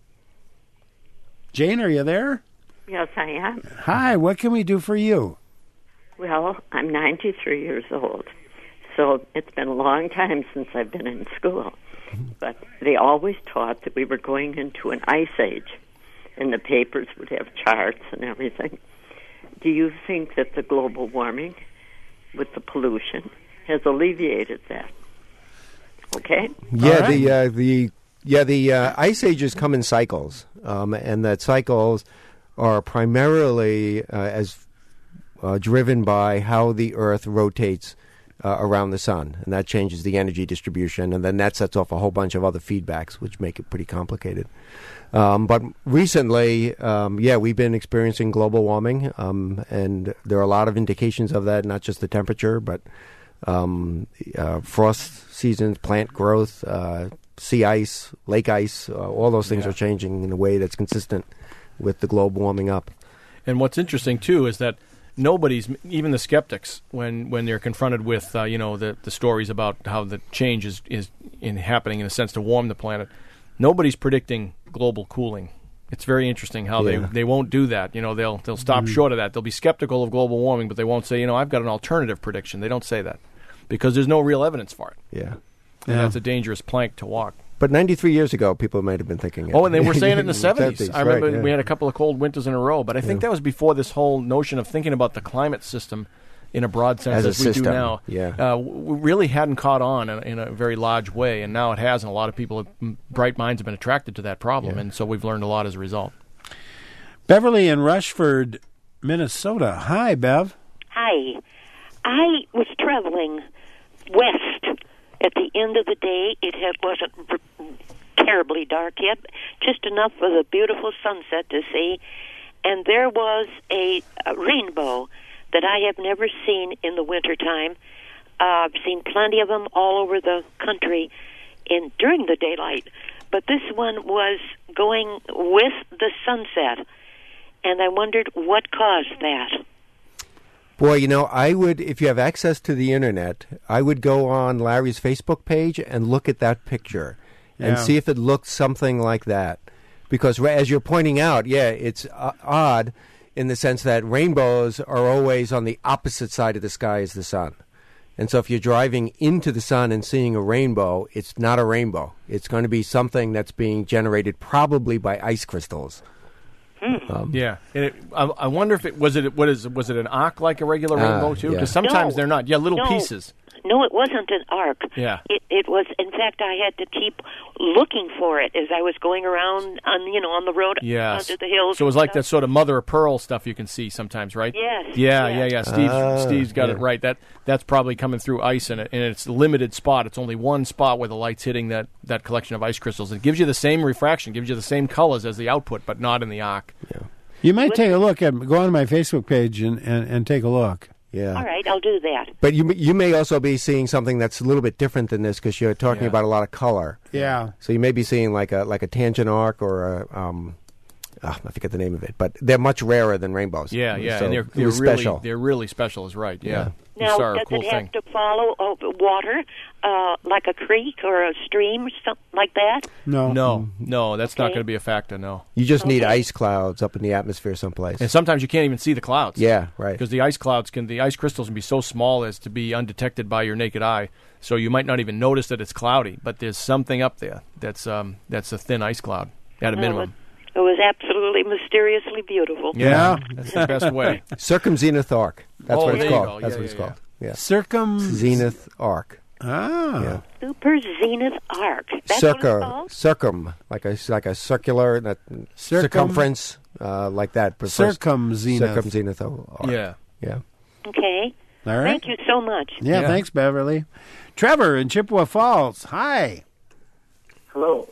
[SPEAKER 1] Jane, are you there?
[SPEAKER 8] Yes, I am.
[SPEAKER 1] Hi, what can we do for you?
[SPEAKER 8] Well, I'm ninety-three years old, so it's been a long time since I've been in school. But they always taught that we were going into an ice age, and the papers would have charts and everything. Do you think that the global warming with the pollution has alleviated that? Okay?
[SPEAKER 2] Yeah,
[SPEAKER 1] All right.
[SPEAKER 2] the uh, the yeah the uh, ice ages come in cycles, um, and that cycles are primarily uh, as uh, driven by how the Earth rotates uh, around the sun, and that changes the energy distribution, and then that sets off a whole bunch of other feedbacks, which make it pretty complicated. Um, but recently, um, yeah, we've been experiencing global warming, um, and there are a lot of indications of that, not just the temperature, but um, uh, frost seasons, plant growth, uh, sea ice, lake ice, uh, all those things
[SPEAKER 5] Yeah.
[SPEAKER 2] are changing in a way that's consistent with the globe warming up.
[SPEAKER 5] And what's interesting too is that nobody's, even the skeptics, when, when they're confronted with uh, you know the, the stories about how the change is, is in happening in a sense to warm the planet, nobody's predicting global cooling It's very interesting how
[SPEAKER 2] Yeah.
[SPEAKER 5] they, they won't do that. You know, they'll they'll stop short of that. They'll be skeptical of global warming, but they won't say, you know, I've got an alternative prediction. They don't say that because there's no real evidence for it.
[SPEAKER 2] Yeah.
[SPEAKER 5] And
[SPEAKER 1] Yeah.
[SPEAKER 5] that's a dangerous plank to walk.
[SPEAKER 2] But ninety-three years ago, people might have been thinking it.
[SPEAKER 5] Oh, and they were saying it in the seventies.
[SPEAKER 2] seventies,
[SPEAKER 5] I remember
[SPEAKER 2] right, yeah.
[SPEAKER 5] we had a couple of cold winters in a row, but I think
[SPEAKER 2] Yeah.
[SPEAKER 5] that was before this whole notion of thinking about the climate system in a broad sense
[SPEAKER 2] As a
[SPEAKER 5] as, we do
[SPEAKER 2] system,
[SPEAKER 5] now.
[SPEAKER 2] yeah.
[SPEAKER 5] Uh, w- really hadn't caught on in, in a very large way, and now it has, and a lot of people, have, m- bright minds have been attracted to that problem,
[SPEAKER 2] Yeah.
[SPEAKER 5] and so we've learned a lot as a result.
[SPEAKER 1] Beverly in Rushford, Minnesota. Hi, Bev.
[SPEAKER 9] Hi. I was traveling west at the end of the day. It had, wasn't r- terribly dark yet, just enough for the beautiful sunset to see. And there was a, a rainbow that I have never seen in the wintertime. Uh, I've seen plenty of them all over the country in during the daylight. But this one was going with the sunset. And I wondered what caused that.
[SPEAKER 2] Boy, you know, I would, if you have access to the internet, I would go on Larry's Facebook page and look at that picture and
[SPEAKER 1] Yeah.
[SPEAKER 2] see if it looked something like that. Because ra- as you're pointing out, yeah, it's uh, odd in the sense that rainbows are always on the opposite side of the sky as the sun. And so if you're driving into the sun and seeing a rainbow, it's not a rainbow. It's going to be something that's being generated probably by ice crystals. Um,
[SPEAKER 5] Yeah, and it, I, I wonder if it was it what is was it an arc like a regular
[SPEAKER 2] Ah,
[SPEAKER 5] rainbow too?
[SPEAKER 2] yeah.
[SPEAKER 5] Because sometimes
[SPEAKER 9] No.
[SPEAKER 5] they're not. Yeah, little
[SPEAKER 9] No.
[SPEAKER 5] pieces.
[SPEAKER 9] No, it wasn't an arc.
[SPEAKER 5] Yeah.
[SPEAKER 9] It it was. In fact, I had to keep looking for it as I was going around on you know on the road
[SPEAKER 5] Yes.
[SPEAKER 9] under the hills.
[SPEAKER 5] So it was
[SPEAKER 9] and
[SPEAKER 5] like that
[SPEAKER 9] stuff.
[SPEAKER 5] sort of mother of pearl stuff you can see sometimes, right?
[SPEAKER 9] Yes,
[SPEAKER 5] Yeah,
[SPEAKER 9] yes.
[SPEAKER 5] yeah, yeah. Steve,
[SPEAKER 2] Ah,
[SPEAKER 5] Steve's got
[SPEAKER 2] yeah.
[SPEAKER 5] it right. That that's probably coming through ice in it, and it's a limited spot. It's only one spot where the light's hitting that, that collection of ice crystals. It gives you the same refraction, gives you the same colors as the output, but not in the arc.
[SPEAKER 1] You might take a look at go on my Facebook page and, and, and take a look.
[SPEAKER 2] yeah.
[SPEAKER 9] All right, I'll do that.
[SPEAKER 2] But you you may also be seeing something that's a little bit different than this because you're talking
[SPEAKER 5] Yeah.
[SPEAKER 2] about a lot of color.
[SPEAKER 1] Yeah.
[SPEAKER 2] So you may be seeing like a like a tangent arc or a um, ah, I forget the name of it, but they're much rarer than rainbows.
[SPEAKER 5] Yeah, yeah,
[SPEAKER 2] So
[SPEAKER 5] and they're
[SPEAKER 2] it
[SPEAKER 5] they're
[SPEAKER 2] was
[SPEAKER 5] really
[SPEAKER 2] special.
[SPEAKER 5] they're really special. Is right. Yeah.
[SPEAKER 2] Yeah.
[SPEAKER 5] You
[SPEAKER 9] Now,
[SPEAKER 5] saw a
[SPEAKER 9] does
[SPEAKER 5] cool
[SPEAKER 9] it have
[SPEAKER 5] thing.
[SPEAKER 9] to follow uh, water, uh, like a creek or a stream or something like that?
[SPEAKER 1] No.
[SPEAKER 5] No, no, that's not
[SPEAKER 9] Okay.
[SPEAKER 5] going to be a factor. No.
[SPEAKER 2] You just need
[SPEAKER 9] Okay.
[SPEAKER 2] ice clouds up in the atmosphere someplace.
[SPEAKER 5] And sometimes you can't even see the clouds.
[SPEAKER 2] Yeah, right.
[SPEAKER 5] Because the ice clouds can, the ice crystals can be so small as to be undetected by your naked eye. So you might not even notice that it's cloudy, but there's something up there that's um that's a thin ice cloud at a
[SPEAKER 9] No,
[SPEAKER 5] minimum.
[SPEAKER 9] It was absolutely mysteriously beautiful.
[SPEAKER 1] Yeah.
[SPEAKER 5] That's the best way.
[SPEAKER 2] Circumzenith arc. That's
[SPEAKER 5] Oh,
[SPEAKER 2] what it's
[SPEAKER 5] there you
[SPEAKER 2] called.
[SPEAKER 5] go.
[SPEAKER 2] That's
[SPEAKER 5] Yeah,
[SPEAKER 2] what it's
[SPEAKER 5] yeah,
[SPEAKER 2] called. Yeah.
[SPEAKER 1] Circum.
[SPEAKER 2] Zenith arc.
[SPEAKER 1] Ah.
[SPEAKER 2] Yeah.
[SPEAKER 9] Super Zenith Arc. That's what it's
[SPEAKER 2] Circum,
[SPEAKER 9] called?
[SPEAKER 2] circum, like a like a circular that
[SPEAKER 1] Circum-
[SPEAKER 2] circumference, uh, like that. but first-
[SPEAKER 1] Circumzenith.
[SPEAKER 2] Circumzenith arc.
[SPEAKER 5] Yeah.
[SPEAKER 2] Yeah.
[SPEAKER 9] Okay.
[SPEAKER 1] All right.
[SPEAKER 9] Thank you so much.
[SPEAKER 1] Yeah,
[SPEAKER 5] Yeah.
[SPEAKER 1] thanks, Beverly. Trevor in Chippewa Falls. Hi.
[SPEAKER 10] Hello.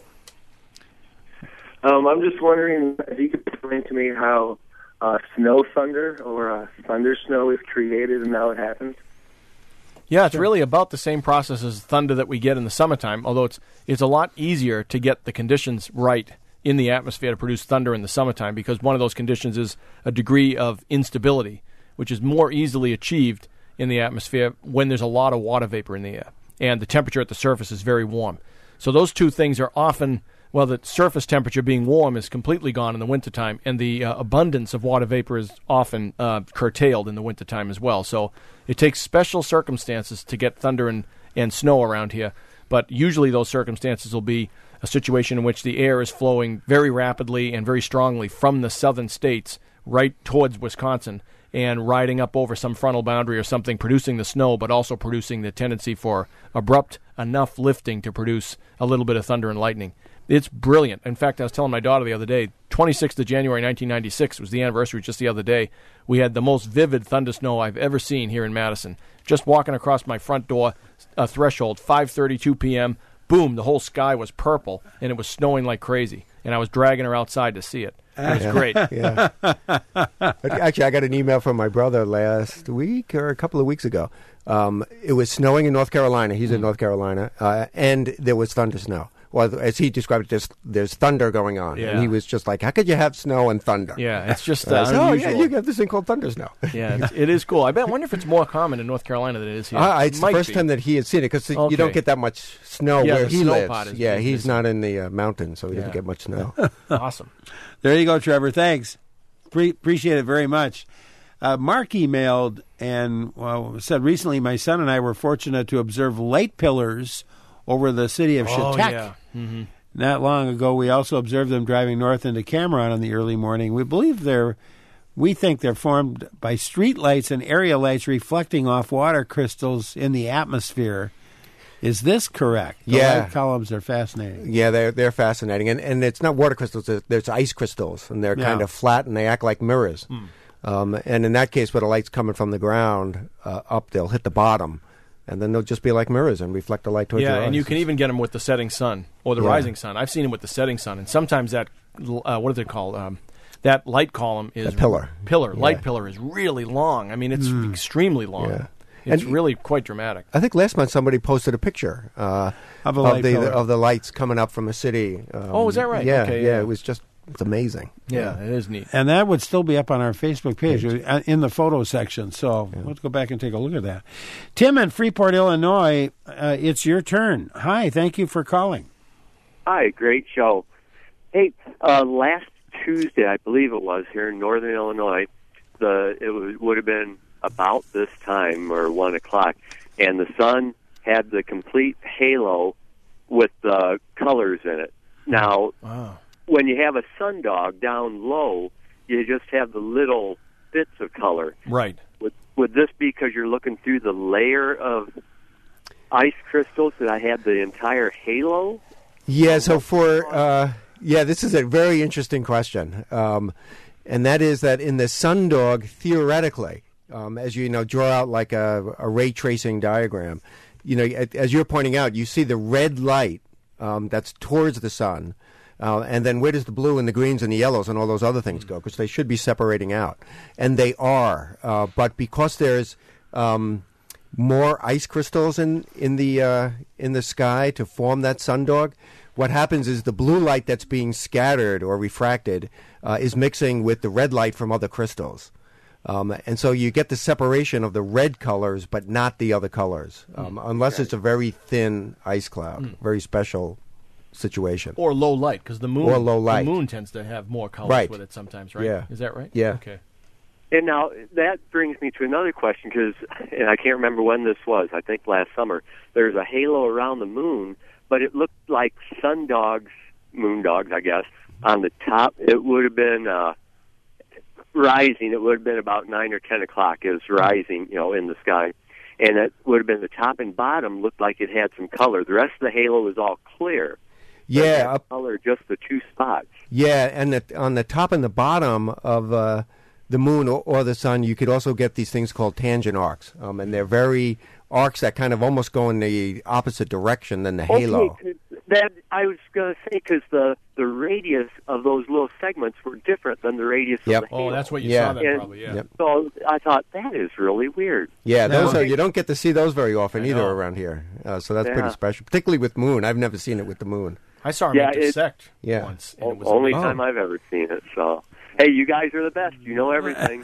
[SPEAKER 10] Um, I'm just wondering if you could explain to me how uh, snow thunder or uh, thunder snow is created and how it happens.
[SPEAKER 5] Yeah, it's really about the same process as thunder that we get in the summertime, although it's it's a lot easier to get the conditions right in the atmosphere to produce thunder in the summertime because one of those conditions is a degree of instability, which is more easily achieved in the atmosphere when there's a lot of water vapor in the air and the temperature at the surface is very warm. So those two things are often, well, the surface temperature being warm is completely gone in the wintertime, and the uh, abundance of water vapor is often uh, curtailed in the wintertime as well. So it takes special circumstances to get thunder and, and snow around here, but usually those circumstances will be a situation in which the air is flowing very rapidly and very strongly from the southern states right towards Wisconsin and riding up over some frontal boundary or something, producing the snow, but also producing the tendency for abrupt enough lifting to produce a little bit of thunder and lightning. It's brilliant. In fact, I was telling my daughter the other day, twenty-sixth of January nineteen ninety-six was the anniversary just the other day. We had the most vivid thunder snow I've ever seen here in Madison. Just walking across my front door uh, threshold, five thirty-two p.m., boom, the whole sky was purple, and it was snowing like crazy. And I was dragging her outside to see it. It was
[SPEAKER 2] Yeah.
[SPEAKER 5] great.
[SPEAKER 2] Yeah. But actually, I got an email from my brother last week or a couple of weeks ago. Um, it was snowing in North Carolina. He's in North Carolina, uh, and there was thunder snow. well, as he described it, there's, there's thunder going on.
[SPEAKER 5] Yeah.
[SPEAKER 2] And he was just like, how could you have snow and thunder?
[SPEAKER 5] Yeah, it's just
[SPEAKER 2] And I
[SPEAKER 5] uh,
[SPEAKER 2] said, oh,
[SPEAKER 5] unusual.
[SPEAKER 2] yeah, you have this thing called thunder snow.
[SPEAKER 5] Yeah, it's, it is cool. I bet. I wonder if it's more common in North Carolina than it is here.
[SPEAKER 2] Uh, it's
[SPEAKER 5] It
[SPEAKER 2] the
[SPEAKER 5] might
[SPEAKER 2] first
[SPEAKER 5] be.
[SPEAKER 2] time that he had seen it, because
[SPEAKER 5] Okay.
[SPEAKER 2] you don't get that much snow
[SPEAKER 5] Yeah,
[SPEAKER 2] where
[SPEAKER 5] the
[SPEAKER 2] he
[SPEAKER 5] snow
[SPEAKER 2] lives.
[SPEAKER 5] pot is-
[SPEAKER 2] yeah,
[SPEAKER 5] is
[SPEAKER 2] he's
[SPEAKER 5] missing.
[SPEAKER 2] not in the uh, mountains, so he
[SPEAKER 5] Yeah.
[SPEAKER 2] doesn't get much snow.
[SPEAKER 5] Awesome.
[SPEAKER 1] There you go, Trevor. Thanks. Pre- appreciate it very much. Uh, Mark emailed and well, said recently, my son and I were fortunate to observe light pillars over the city of
[SPEAKER 5] Oh,
[SPEAKER 1] Chautauqua.
[SPEAKER 5] yeah. Mm-hmm.
[SPEAKER 1] Not long ago, we also observed them driving north into Cameron in the early morning. We believe they're, we think they're formed by street lights and area lights reflecting off water crystals in the atmosphere. Is this correct? The
[SPEAKER 2] Yeah.
[SPEAKER 1] light columns are fascinating.
[SPEAKER 2] Yeah, they're they're fascinating, and and it's not water crystals; they're- there's ice crystals, and they're
[SPEAKER 1] Yeah.
[SPEAKER 2] kind of flat and they act like mirrors. Um, and in that case, where the light's coming from the ground uh, up, they'll hit the bottom, and then they'll just be like mirrors and reflect the light towards
[SPEAKER 5] Yeah,
[SPEAKER 2] your
[SPEAKER 5] and
[SPEAKER 2] eyes.
[SPEAKER 5] you can even get them with the setting sun or the
[SPEAKER 2] Yeah.
[SPEAKER 5] rising sun. I've seen them with the setting sun, and sometimes that uh, what is it called? Um, that light column is
[SPEAKER 2] A pillar.
[SPEAKER 5] Pillar
[SPEAKER 2] Yeah.
[SPEAKER 5] light pillar is really long. I mean, it's extremely long.
[SPEAKER 2] Yeah.
[SPEAKER 5] It's
[SPEAKER 2] And-
[SPEAKER 5] really quite dramatic.
[SPEAKER 2] I think last month somebody posted a picture uh,
[SPEAKER 1] Of a light
[SPEAKER 2] the
[SPEAKER 1] pillar.
[SPEAKER 2] of the lights coming up from a city. Um,
[SPEAKER 5] Oh, is that right?
[SPEAKER 2] Yeah,
[SPEAKER 5] Okay,
[SPEAKER 2] yeah,
[SPEAKER 5] yeah.
[SPEAKER 2] It was just it's amazing.
[SPEAKER 5] Yeah, it is neat.
[SPEAKER 1] And that would still be up on our Facebook page uh, in the photo section. So let's go back and take a look at that. Tim in Freeport, Illinois, uh, it's your turn. Hi, thank you for calling.
[SPEAKER 11] Hi, great show. Hey, uh, last Tuesday, I believe it was, here in northern Illinois, the it w- would have been about this time or one o'clock, and the sun had the complete halo with uh, colors in it. Now,
[SPEAKER 5] Wow.
[SPEAKER 11] when you have a sundog down low, you just have the little bits of color.
[SPEAKER 5] Right.
[SPEAKER 11] Would, would this be because you're looking through the layer of ice crystals that I had the entire halo?
[SPEAKER 2] Yeah, so for uh, yeah, this is a very interesting question, um, and that is that in the sundog, theoretically, um, as you know, draw out like a, a ray tracing diagram, you know, a- as you're pointing out, you see the red light um, that's towards the sun, uh, and then where does the blue and the greens and the yellows and all those other things go? Because they should be separating out, and they are, uh, but because there's um, more ice crystals in in the uh, in the sky to form that sundog, what happens is the blue light that's being scattered or refracted uh, is mixing with the red light from other crystals. Um, and so you get the separation of the red colors, but not the other colors, um, unless it's a very thin ice cloud,
[SPEAKER 5] Mm.
[SPEAKER 2] very special situation.
[SPEAKER 5] Or low light, because the moon
[SPEAKER 2] Or low light.
[SPEAKER 5] the moon tends to have more colors
[SPEAKER 2] Right.
[SPEAKER 5] with it sometimes, right?
[SPEAKER 2] Yeah.
[SPEAKER 5] Is that right?
[SPEAKER 2] Yeah.
[SPEAKER 5] Okay.
[SPEAKER 11] And now that brings me to another question, because, and I can't remember when this was, I think last summer, there's a halo around the moon, but it looked like sundogs, moon dogs, I guess, on the top. It would have been uh, rising. It would have been about nine or ten o'clock. It was rising, you know, in the sky. And it would have been the top and bottom looked like it had some color. The rest of the halo was all clear.
[SPEAKER 2] Yeah,
[SPEAKER 11] But it had
[SPEAKER 2] up-
[SPEAKER 11] color, just the two spots.
[SPEAKER 2] Yeah, and the, on the top and the bottom of uh, the moon or, or the sun, you could also get these things called tangent arcs, um, and they're very arcs that kind of almost go in the opposite direction than the halo.
[SPEAKER 11] Okay, 'cause that I was going to say, because the the radius of those little segments were different than the radius
[SPEAKER 2] Yep.
[SPEAKER 11] of the halo.
[SPEAKER 5] Oh, that's what you
[SPEAKER 2] Yeah.
[SPEAKER 5] saw then,
[SPEAKER 11] And
[SPEAKER 5] probably. Yeah.
[SPEAKER 2] Yep.
[SPEAKER 11] So I thought that is really weird.
[SPEAKER 2] Yeah, those
[SPEAKER 11] Yeah.
[SPEAKER 2] are you don't get to see those very often
[SPEAKER 5] I
[SPEAKER 2] either
[SPEAKER 5] know.
[SPEAKER 2] around here. Uh, so that's
[SPEAKER 11] Yeah.
[SPEAKER 2] pretty special, particularly with moon. I've never seen it with the moon.
[SPEAKER 5] I saw him
[SPEAKER 11] Yeah, it-
[SPEAKER 5] intersect
[SPEAKER 2] Yeah.
[SPEAKER 5] once. And it was
[SPEAKER 11] Only
[SPEAKER 5] amazing.
[SPEAKER 11] time I've ever seen it. So, hey, you guys are the best. You know everything.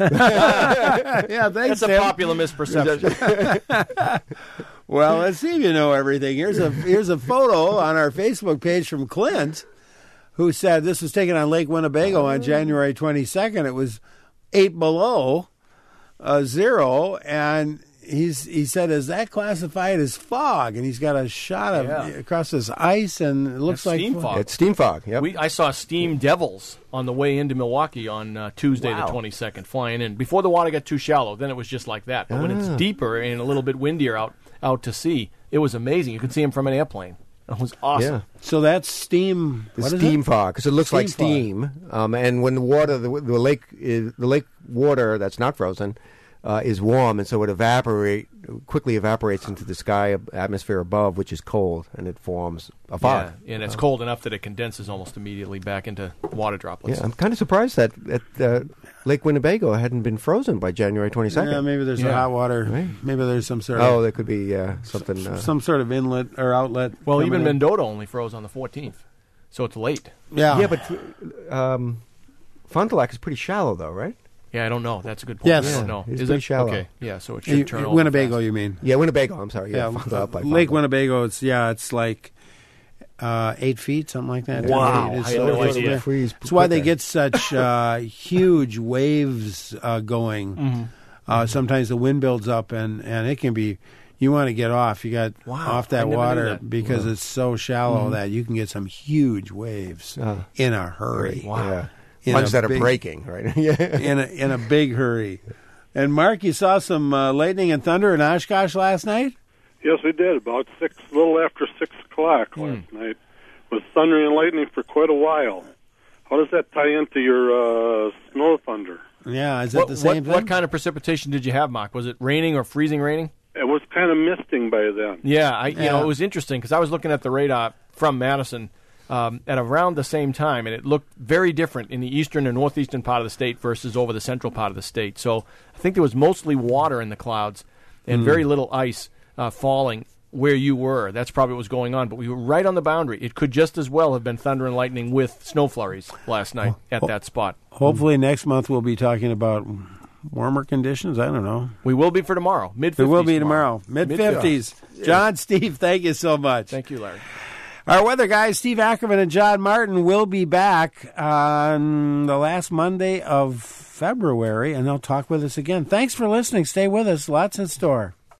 [SPEAKER 1] Yeah, thanks,
[SPEAKER 5] That's a
[SPEAKER 1] Tim.
[SPEAKER 5] popular misperception.
[SPEAKER 1] Well, let's see if you know everything. Here's a here's a photo on our Facebook page from Clint, who said this was taken on Lake Winnebago on January twenty-second. It was eight below uh, zero, and he's he said, "Is that classified as fog?" And he's got a shot of
[SPEAKER 5] Yeah.
[SPEAKER 1] across this ice, and it looks
[SPEAKER 5] That's
[SPEAKER 1] like
[SPEAKER 5] steam fog.
[SPEAKER 2] It's steam fog. Yep.
[SPEAKER 5] We, I saw steam devils on the way into Milwaukee on uh, Tuesday
[SPEAKER 2] Wow.
[SPEAKER 5] the twenty-second, flying in. Before the water got too shallow, then it was just like that. But when it's
[SPEAKER 2] Ah.
[SPEAKER 5] deeper and a little bit windier out, out to sea, it was amazing. You could see them from an airplane. It was awesome.
[SPEAKER 2] Yeah.
[SPEAKER 1] So that's steam.
[SPEAKER 2] The
[SPEAKER 1] what is
[SPEAKER 2] steam
[SPEAKER 1] it?
[SPEAKER 2] fog, because it looks like
[SPEAKER 1] Steam fog.
[SPEAKER 2] steam. Um, and when the water, the, the lake, is, the lake water that's not frozen, uh, is warm, and so it evaporate quickly evaporates into the sky atmosphere above, which is cold, and it forms a fog.
[SPEAKER 5] Yeah, and it's cold enough that it condenses almost immediately back into water droplets.
[SPEAKER 2] Yeah, I'm kind of surprised that, that uh, Lake Winnebago hadn't been frozen by January twenty-second.
[SPEAKER 1] Yeah, maybe there's a
[SPEAKER 5] Yeah.
[SPEAKER 1] hot water.
[SPEAKER 2] Right.
[SPEAKER 1] Maybe there's some sort
[SPEAKER 2] Oh,
[SPEAKER 1] of
[SPEAKER 2] there could be uh, something. Uh,
[SPEAKER 1] some sort of inlet or outlet.
[SPEAKER 5] Well,
[SPEAKER 1] coming
[SPEAKER 5] even
[SPEAKER 1] in.
[SPEAKER 5] Mendota only froze on the fourteenth, so it's late.
[SPEAKER 1] Yeah,
[SPEAKER 2] yeah, but um, Fond du Lac is pretty shallow, though, right?
[SPEAKER 5] Yeah, I don't know. That's a good point.
[SPEAKER 1] Yes.
[SPEAKER 5] I
[SPEAKER 2] Yeah,
[SPEAKER 5] don't know.
[SPEAKER 2] it's
[SPEAKER 5] Is
[SPEAKER 2] pretty
[SPEAKER 5] it?
[SPEAKER 2] shallow.
[SPEAKER 5] Okay. Yeah, so it should
[SPEAKER 1] You-
[SPEAKER 5] turn over
[SPEAKER 1] Winnebago,
[SPEAKER 5] fast.
[SPEAKER 1] you mean?
[SPEAKER 2] Yeah, Winnebago. I'm sorry. Yeah,
[SPEAKER 1] Yeah,
[SPEAKER 2] Fond du Lac by Fond
[SPEAKER 1] Lake
[SPEAKER 2] du Lac.
[SPEAKER 1] Winnebago. It's yeah, it's like uh, eight feet, something like that.
[SPEAKER 5] Wow,
[SPEAKER 1] It's
[SPEAKER 5] I had
[SPEAKER 1] so-
[SPEAKER 5] no
[SPEAKER 1] it's-
[SPEAKER 5] idea.
[SPEAKER 2] Freeze
[SPEAKER 1] That's why they
[SPEAKER 2] quicker.
[SPEAKER 1] get such uh, huge waves uh, going.
[SPEAKER 5] Mm-hmm.
[SPEAKER 1] Uh, sometimes the wind builds up, and, and it can be. You want to get off. You got
[SPEAKER 5] Wow,
[SPEAKER 1] off
[SPEAKER 5] I
[SPEAKER 1] that
[SPEAKER 5] never knew
[SPEAKER 1] water
[SPEAKER 5] that.
[SPEAKER 1] because
[SPEAKER 2] Yeah.
[SPEAKER 1] it's so shallow
[SPEAKER 5] Mm-hmm.
[SPEAKER 1] that you can get some huge waves
[SPEAKER 2] Uh,
[SPEAKER 1] in a hurry.
[SPEAKER 5] Wow.
[SPEAKER 2] Yeah.
[SPEAKER 1] In
[SPEAKER 2] Ones
[SPEAKER 1] a
[SPEAKER 2] that are
[SPEAKER 1] big-
[SPEAKER 2] breaking, right? yeah.
[SPEAKER 1] in a in a big hurry. And Mark, you saw some uh, lightning and thunder in Oshkosh last night?
[SPEAKER 12] Yes, we did. About six, a little after six o'clock last night, with thunder and lightning for quite a while. How does that tie into your uh, snow thunder?
[SPEAKER 1] Yeah, is it
[SPEAKER 5] What,
[SPEAKER 1] the same
[SPEAKER 5] what,
[SPEAKER 1] thing?
[SPEAKER 5] what kind of precipitation did you have, Mark? Was it raining or freezing raining?
[SPEAKER 12] It was kind of misting by then.
[SPEAKER 5] Yeah, I, you
[SPEAKER 1] Yeah.
[SPEAKER 5] know, it was interesting because I was looking at the radar from Madison um, at around the same time, and it looked very different in the eastern and northeastern part of the state versus over the central part of the state. So I think there was mostly water in the clouds and very little ice uh, falling where you were. That's probably what was going on, but we were right on the boundary. It could just as well have been thunder and lightning with snow flurries last night at that spot.
[SPEAKER 1] Hopefully next month we'll be talking about warmer conditions. I don't know.
[SPEAKER 5] We will be for tomorrow, mid fifties.
[SPEAKER 1] It will be tomorrow. Mid fifties. John, Steve, thank you so much.
[SPEAKER 5] Thank you, Larry.
[SPEAKER 1] Our weather guys, Steve Ackerman and John Martin, will be back on the last Monday of February, and they'll talk with us again. Thanks for listening. Stay with us. Lots in store.